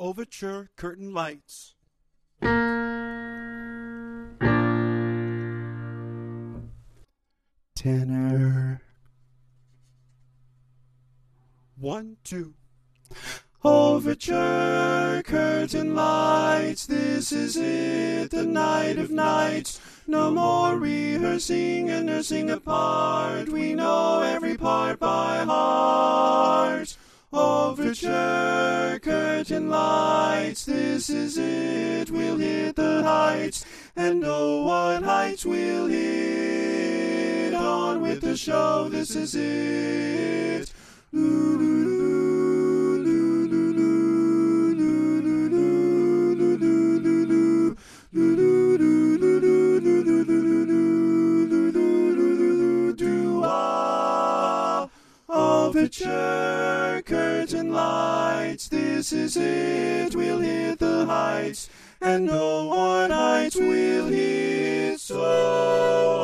Overture curtain lights. Tenor. 1, 2. Overture curtain lights, this is it, the night of nights. No more rehearsing and nursing a part, we know every part by heart. Overture curtain lights, this is it, we'll hit the heights, and oh what heights we'll hit. On with the show, this is it. Overture curtain lights, this is it, we'll hit the heights, and no one heights we'll hit so